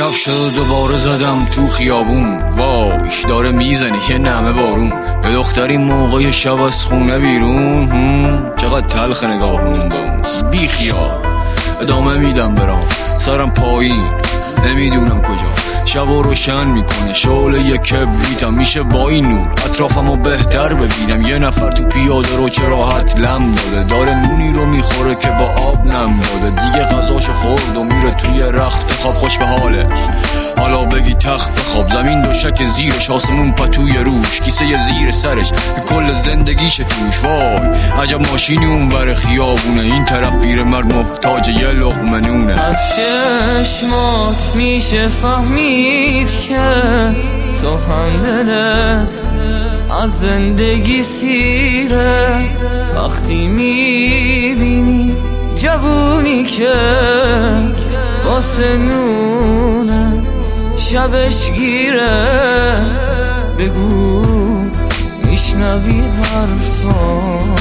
شب شد دوباره زدم تو خیابون، وای داره میزنه یه نمه بارون. یه دختری موقع شب از خونه بیرون، چقدر تلخ نگاهون با اون. بی خیال ادامه میدم برام، سرم پایین نمیدونم کجا. شب و روشن میکنه شعله یک کبریتم، میشه با این نور اطرافمو بهتر ببینم. یه نفر تو پیاده رو چه راحت لم داده، داره نونی رو میخوره که با آب نم داده. دیگه غذاشو خورد و میره توی رخت خواب، خوش به حاله. حالا بگی تخت بخواب، زمین دوشک زیرش، آسمون پتوی روش، کیسه زیر سرش که کل زندگیش توش. وای عجب ماشینی اون ور خیابونه، این طرف پیرمرد محتاج یه لقمه نونه. از چشمات میشه فهمید که تو هم دلت از زندگی سیره. وقتی میبینی جوونی که واسه نونه شبش گیره، بگو میشنوی حرفا،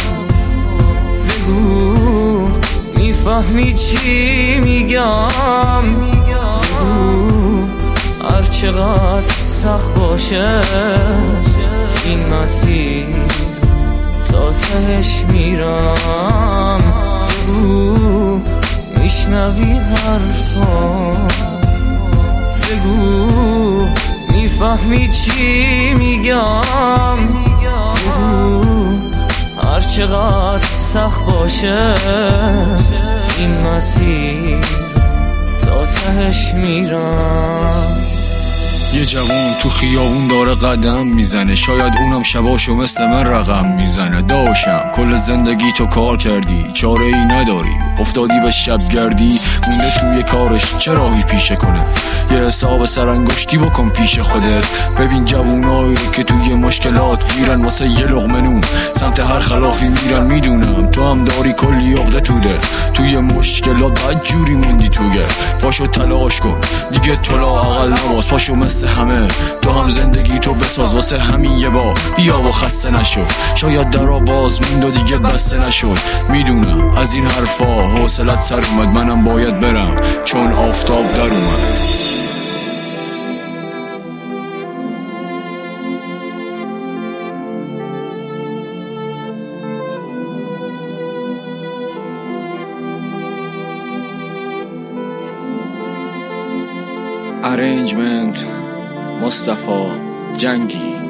بگو میفهمی چی میگم، بگو هر چقدر سخت باشه این مسیر تا تهش میرم. بگو میشنوی حرفا، بگو میفهمی چی میگم، بگو هر چقدر سخت باشه این مسیر تا تهش میرم. یه جوون تو خیابون داره قدم میزنه، شاید اونم شباشو مثل من رقم میزنه. داشم کل زندگی تو کار کردی، چاره ای نداری، افتادی به شبگردی، مونده توی کارش چه راهی پیشه کنه. یه حساب سرانگشتی بکن پیش خودت، ببین جوونایی رو که توی مشکلات میرن واسه یه لقمه نون، سمت هر خلافی میرن. میدونم تو هم داری کلی عقده توی مشکلات بد جوری موندی توی. پاشو تلاش کن دیگه، طلا عقل نباز، پاشو مثل همه تو هم زندگی تو بساز واسه همین یه بار. بیا و خسته نشو، شاید درا باز موند و دیگه بسته نشد. میدونم از این حرفا حوصلت سر اومد، منم باید برم چون آفتاب در اومد. ارنجمنت مصطفی جنگی.